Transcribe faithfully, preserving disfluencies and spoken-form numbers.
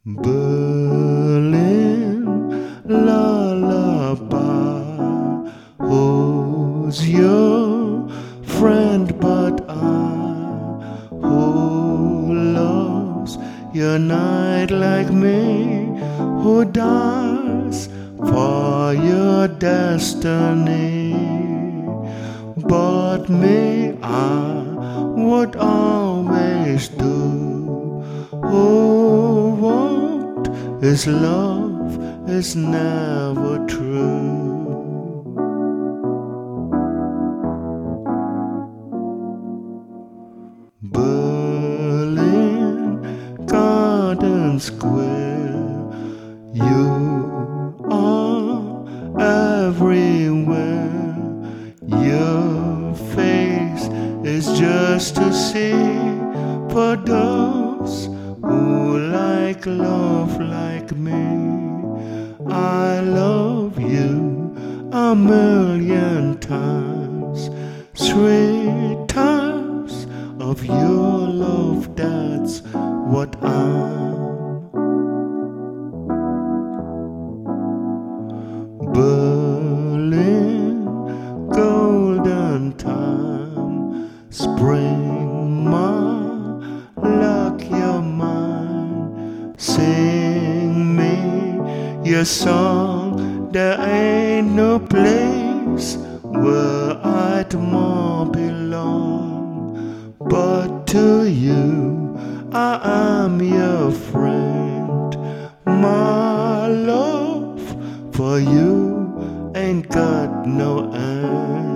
Berlin lullaby, who's your friend but I, who loves your night like me, who dies for your destiny. But me, I would always do. Oh, what is love is never true. Berlin Garden Square, you are everywhere. Your face is just to see for those who like love like me. I love you a million times, three times of your love, that's what I'm. Berlin, golden time, spring, my luck, you're mine. Sing me your song, there ain't no place where I'd more belong. But to you, I am your friend. My love for you ain't got no end.